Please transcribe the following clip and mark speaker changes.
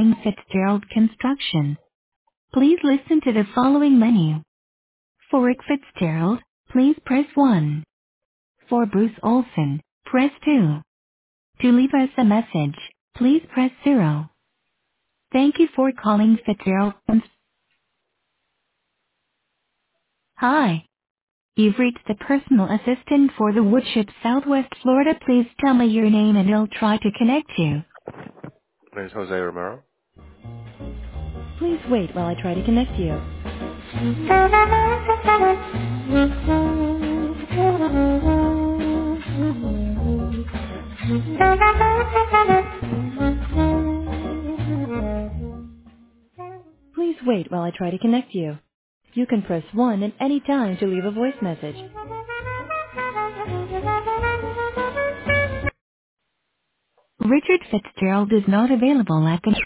Speaker 1: calling Fitzgerald Construction. Please listen to the following menu. For Rick Fitzgerald, please press 1. For Bruce Olson, press 2. To leave us a message, please press 0. Thank you for calling Fitzgerald. Hi. You've reached the personal assistant for the Woodship, Southwest Florida. Please tell me your name and I'll try to connect you.
Speaker 2: My name's Jose Romero.
Speaker 1: Please wait while I try to connect you. Please wait while I try to connect you. You can press 1 at any time to leave a voice message. Richard Fitzgerald is not available at the